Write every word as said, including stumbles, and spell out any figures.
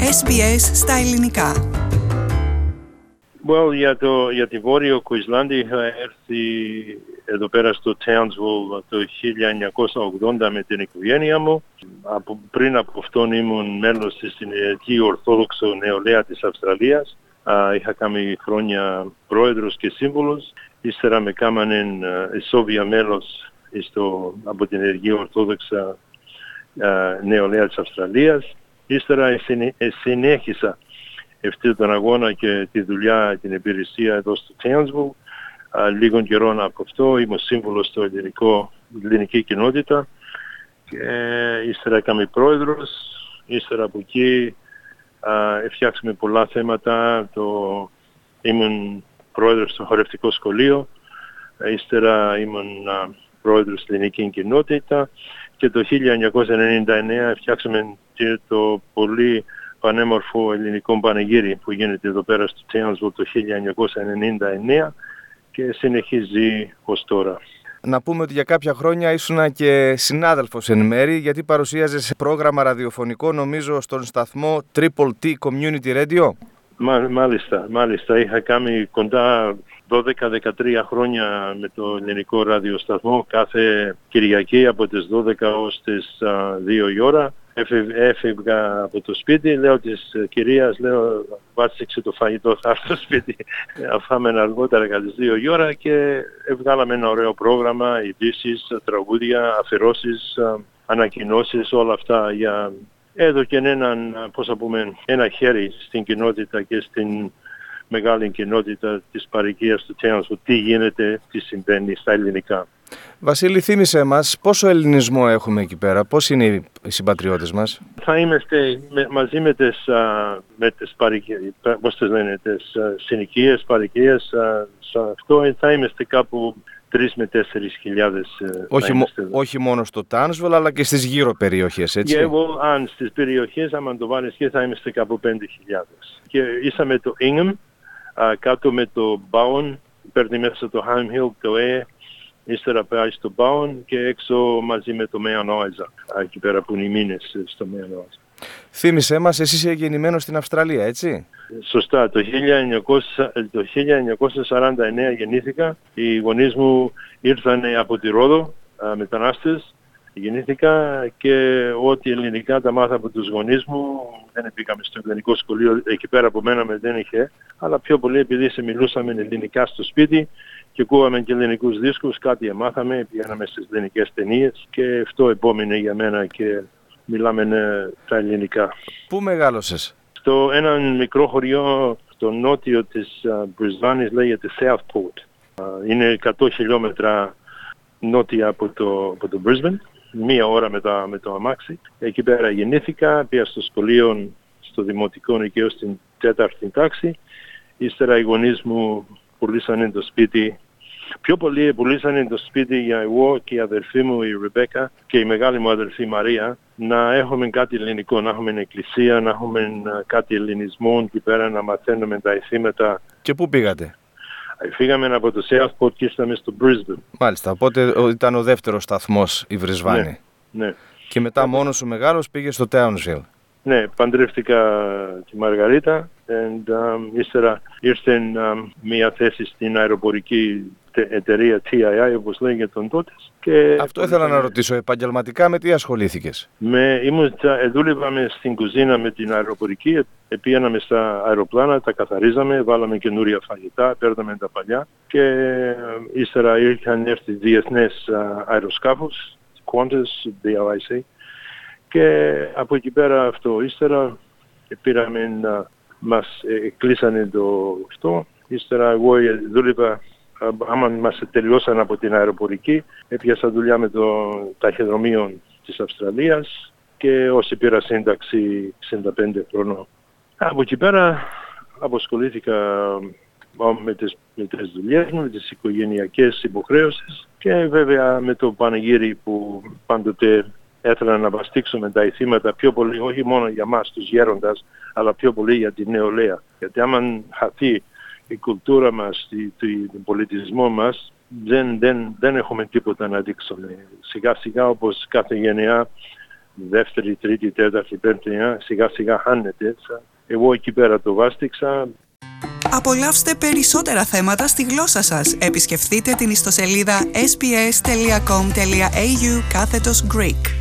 Ες Μπι Ες στα ελληνικά. Well, για, το, για τη Βόρειο Κουισλάνδη είχα έρθει εδώ πέρα στο Townsville το χίλια εννιακόσια ογδόντα με την οικογένεια μου. Από, πριν από αυτόν ήμουν μέλος της Συνεδριακή Ορθόδοξο Νεολαία της Αυστραλίας. Α, είχα κάνει χρόνια πρόεδρος και σύμβουλος. Ύστερα με κάμανε ισόβια μέλος στο, από την Ενεργή Ορθόδοξα α, Νεολαία της Αυστραλίας. Ύστερα συνέχισα αυτή τον αγώνα και τη δουλειά, την υπηρεσία εδώ στο Townsville. Λίγων καιρών από αυτό ήμουν σύμβουλος στο ελληνικό, ελληνική κοινότητα και ύστερα έκαμε πρόεδρος. Ύστερα από εκεί φτιάξαμε πολλά θέματα. Το, ήμουν πρόεδρος στο χορευτικό σχολείο. Ύστερα ήμουν α, πρόεδρος στην ελληνική κοινότητα και το χίλια εννιακόσια ενενήντα εννέα φτιάξαμε το πολύ πανέμορφο ελληνικό πανηγύρι που γίνεται εδώ πέρα στο Townsville το χίλια εννιακόσια ενενήντα εννέα και συνεχίζει ως τώρα. Να πούμε ότι για κάποια χρόνια ήσουν και συνάδελφος εν μέρη, γιατί παρουσίαζες πρόγραμμα ραδιοφωνικό, νομίζω, στον σταθμό Triple T Community Radio. Μα, μάλιστα, μάλιστα. Είχα κάνει κοντά δώδεκα δεκατρία χρόνια με το ελληνικό ραδιοσταθμό κάθε Κυριακή από τις δώδεκα ως τις δύο η ώρα. Έφευγα από το σπίτι, λέω της κυρίας, λέω βάτσιξε το φαγητό, θα έρθω στο σπίτι, αφάμε αργότερα κατά τις δύο η ώρα και βγάλαμε ένα ωραίο πρόγραμμα, ειδήσεις, τραγούδια, αφιερώσεις, ανακοινώσεις, όλα αυτά για έδωκε έναν, πώς θα πούμε, ένα χέρι στην κοινότητα και στην μεγάλη κοινότητα της παροικίας του Townsville, τι γίνεται, τι συμβαίνει στα ελληνικά. Βασίλη, θύμισέ μας πόσο ελληνισμό έχουμε εκεί πέρα, πώς είναι οι συμπατριώτες μας? Θα είμαστε με, μαζί με τις, α, με τις παροικίες, πώς τις λένε, τις α, συνοικίες, παροικίες, α, σε αυτό θα είμαστε κάπου τρεις με τέσσερις χιλιάδες. Όχι, μο, όχι μόνο στο Townsville, αλλά και στις γύρω περιοχές, έτσι? Και εγώ, αν στις περιοχές, άμα το βάλεις και θα είμαστε κάπου πέντε χιλιάδες. Και είσαμε το Ingham, α, κάτω με το Bowen, παίρνει μέσα το Ham Hill, το Ε, ύστερα πάει στο Bowen και έξω μαζί με το Mount Isa, εκεί πέρα που είναι οι μήνες στο Mount Isa. Θύμισέ μας, εσύ είσαι γεννημένος στην Αυστραλία, έτσι? Σωστά, το χίλια εννιακόσια, το χίλια εννιακόσια σαράντα εννέα γεννήθηκα. Οι γονείς μου ήρθαν από τη Ρόδο, α, μετανάστες. Γεννήθηκα και ό,τι ελληνικά τα μάθα από τους γονείς μου. Δεν πήγαμε στο ελληνικό σχολείο, εκεί πέρα που μέναμε δεν είχε. Αλλά πιο πολύ επειδή σε μιλούσαμε ελληνικά στο σπίτι και ακούγαμε και ελληνικούς δίσκους, κάτι μάθαμε, πηγαίναμε στις ελληνικές ταινίες και αυτό επόμενε για μένα και μιλάμε τα ελληνικά. Πού μεγάλωσες? Στο ένα μικρό χωριό στο νότιο της Μπρισβάνης, λέγεται Southport. Είναι εκατό χιλιόμετρα νότια από το, από το Brisbane, μία ώρα με, τα, με το αμάξι. Εκεί πέρα γεννήθηκα, πήγα στο σχολείο, στο δημοτικό εκεί ως την τέταρτη τάξη. Ύστερα οι γονείς μου πουλήσανε το σπίτι. Πιο πολύ πουλήσανε το σπίτι για εγώ και η αδερφή μου η Ρεμπέκα και η μεγάλη μου αδερφή Μαρία να έχουμε κάτι ελληνικό, να έχουμε εκκλησία, να έχουμε κάτι ελληνισμό και πέρα να μαθαίνουμε τα ηθήματα. Και πού πήγατε? Φύγαμε από το Southport και ήρθαμε στο Brisbane. Μάλιστα, οπότε ήταν ο δεύτερος σταθμός η Βρισβάνη. Ναι, ναι. Και μετά μόνος σου μεγάλος πήγε στο Townsville. Ναι, παντρεύτηκα τη Μαργαρίτα και um, ύστερα ήρθε um, μια θέση στην αεροπορική εταιρεία τι άι άι, όπως λέγεται τον τότε. Και αυτό ήθελα να ρωτήσω, επαγγελματικά με τι ασχολήθηκες? Με, ήμουν, δούλευαμε στην κουζίνα με την αεροπορική, πήγαμε στα αεροπλάνα, τα καθαρίζαμε, βάλαμε καινούρια φαγητά, παίρναμε τα παλιά και ύστερα ήρθαν έρθει διεθνές αεροσκάφους, Qantas, ντι ελ άι σι, και από εκεί πέρα αυτό, ύστερα πήραμε να μας κλείσανε το αυτό, ύστερα εγώ δούλευα. Άμα μας τελειώσαν από την αεροπορική, έπιασα δουλειά με το ταχυδρομείο της Αυστραλίας και όσοι πήρα σύνταξη εξήντα πέντε χρονών. Από εκεί πέρα αποσχολήθηκα με τις, με τις δουλειές μου, με τις οικογενειακές υποχρέωσεις και βέβαια με το πανηγύρι που πάντοτε ήθελα να βαστίξουμε τα ηθήματα πιο πολύ, όχι μόνο για μας τους γέροντας, αλλά πιο πολύ για την νεολαία. Γιατί άμα χαθεί η κουλτούρα μας, τον πολιτισμό μας, δεν, δεν, δεν έχουμε τίποτα να δείξουμε. Σιγά σιγά όπως κάθε γενεά δεύτερη, τρίτη, τέταρτη, πέμπτη, σιγά σιγά χάνεται. Εγώ εκεί πέρα το βάστηξα. Απολαύστε περισσότερα θέματα στη γλώσσα σας. Επισκεφτείτε την ιστοσελίδα ες μπι ες τελεία κομ τελεία έι γιου κάθετος Greek.